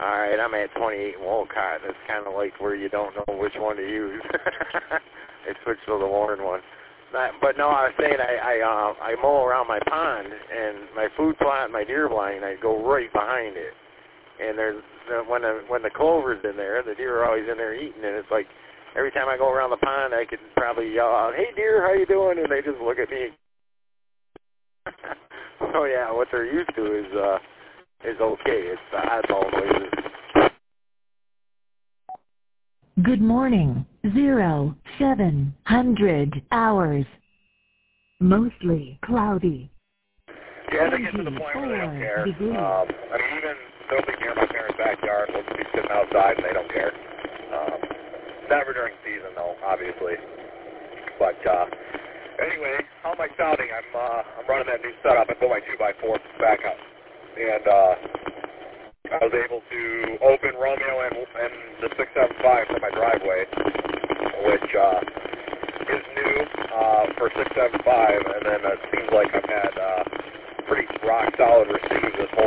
All right, I'm at 28 Wolcott, and it's kind of like where you don't know which one to use. I switched to the Warren one. But no, I was saying I mow around my pond, and my food plot, my deer blind, I go right behind it. And there's when the clover's in there, the deer are always in there eating, and it's like every time I go around the pond, I could probably yell out, "Hey deer, how you doing?" And they just look at me. So yeah, what they're used to is okay. It's the oddball noises. Good morning. 0700 hours. Mostly cloudy. Yeah, they get to the point where they don't care. I mean, even they'll be near my parents' backyard. They'll be sitting outside and they don't care. Never during season, though, obviously. But anyway, how am I sounding? I'm running that new setup. I put my 2x4 back up, and I was able to open Romeo and the 675 from my driveway, which is new for 675, and then it seems like I've had pretty rock solid receives this whole